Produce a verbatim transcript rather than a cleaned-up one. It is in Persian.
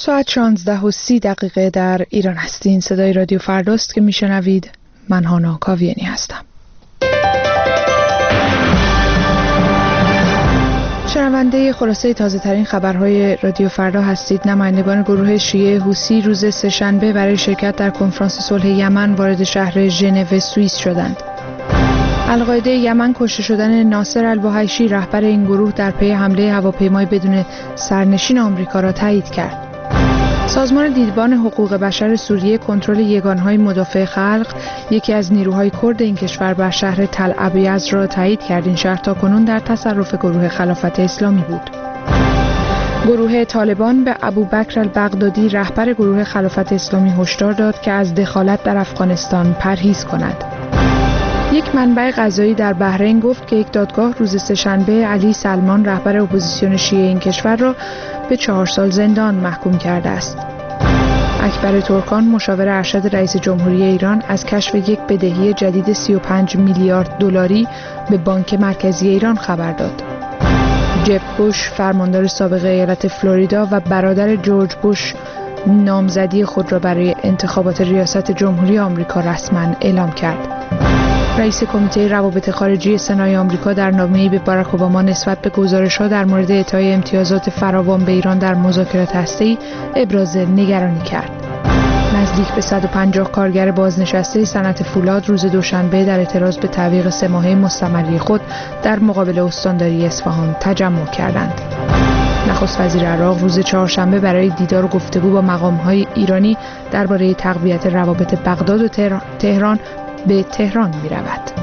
ساعت شانزده و سی دقیقه در ایران هستین. صدای رادیو فرداست که میشنوید. من هانا کاویانی هستم. شنونده خلاصه تازه ترین خبرهای رادیو فردا هستید. نمایندگان گروه شیعه حوثی روز سه‌شنبه برای شرکت در کنفرانس صلح یمن وارد شهر ژنو سوئیس شدند. القاعده یمن کشته شدن ناصر البوحیشی رهبر این گروه در پی حمله هواپیمای بدون سرنشین آمریکا را تایید کرد. سازمان دیدبان حقوق بشر سوریه کنترل یگانهای مدافع خلق، یکی از نیروهای کرد این کشور، بر شهر تل ابیض را تایید کرد. این شهر تاکنون در تصرف گروه خلافت اسلامی بود. گروه طالبان به ابوبکر البغدادی رهبر گروه خلافت اسلامی هشدار داد که از دخالت در افغانستان پرهیز کند. یک منبع قضایی در بحرین گفت که یک دادگاه روز سه‌شنبه علی سلمان رهبر اپوزیسیون شیعه این کشور را به چهار سال زندان محکوم کرده است. اکبر ترکان مشاور ارشد رئیس جمهوری ایران از کشف یک بدهی جدید سی و پنج میلیارد دلاری به بانک مرکزی ایران خبر داد. جب بوش فرماندار سابق ایالت فلوریدا و برادر جورج بوش نامزدی خود را برای انتخابات ریاست جمهوری آمریکا رسما اعلام کرد. رئیس کمیته روابط خارجی سنای آمریکا در نامه‌ای به باراک اوباما نسبت به گزارش‌ها در مورد اعطای امتیازات فراوان به ایران در مذاکرات هسته‌ای ابراز نگرانی کرد. نزدیک به صد و پنجاه کارگر بازنشسته صنعت فولاد روز دوشنبه در اعتراض به تعویق سه ماهه مستمری خود در مقابل استانداری اصفهان تجمع کردند. نخست وزیر عراق روز چهارشنبه برای دیدار و گفتگو با مقام‌های ایرانی درباره تقویت روابط بغداد و تهران به تهران می رود.